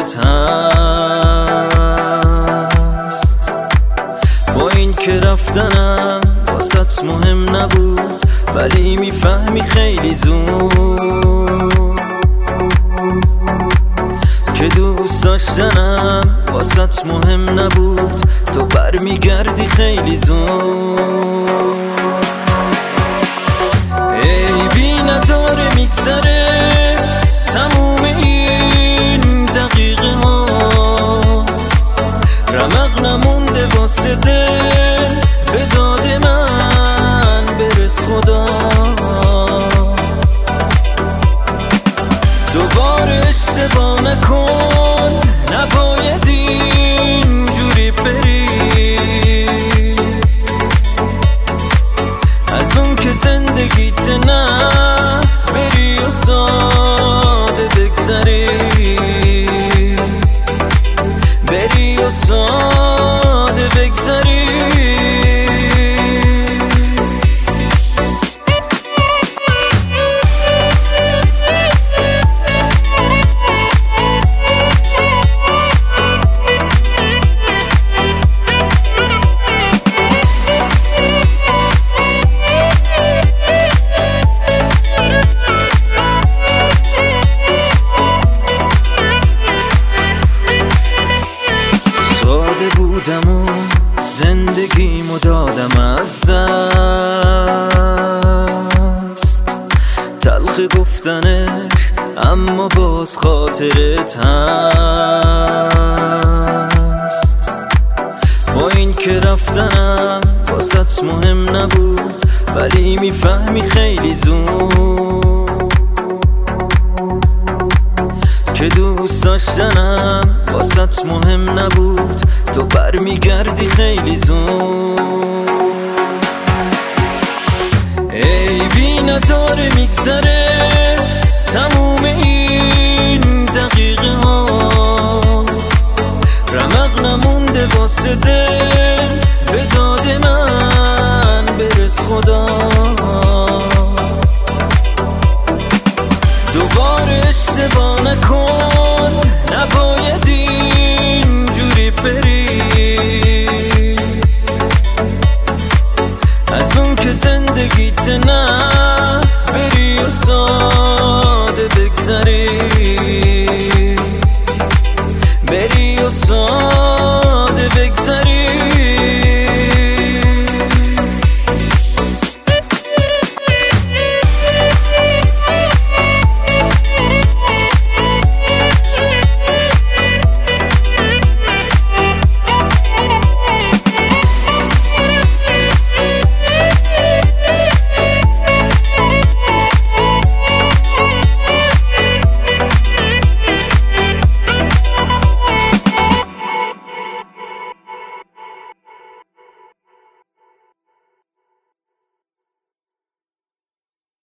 خاطرت هست. با این که رفتنم واسط مهم نبود، ولی میفهمی خیلی زود که دوست داشتنم واسط مهم نبود. تو برمیگردی خیلی زود. عیبی نداره میگذره تموم این دقیقه ها، رمق نمونده واسه دل به داد من برس خدا. دوباره اشتباه نکن، نباید اینجوری بری، از اون که زندگیت نه بری و ساده بگذری، بری و ساده بگذری. بودم و زندگیمو دادم از دست، تلخ گفتنش اما باز خاطرت هست. با این که رفتنم واسط مهم نبود، ولی میفهمی خیلی زود که دوست داشتنم واسط مهم نبود. تو برمیگردی خیلی زود. عیبی نداره میگذره تموم این دقیقه ها، رمق نمونده واسه دل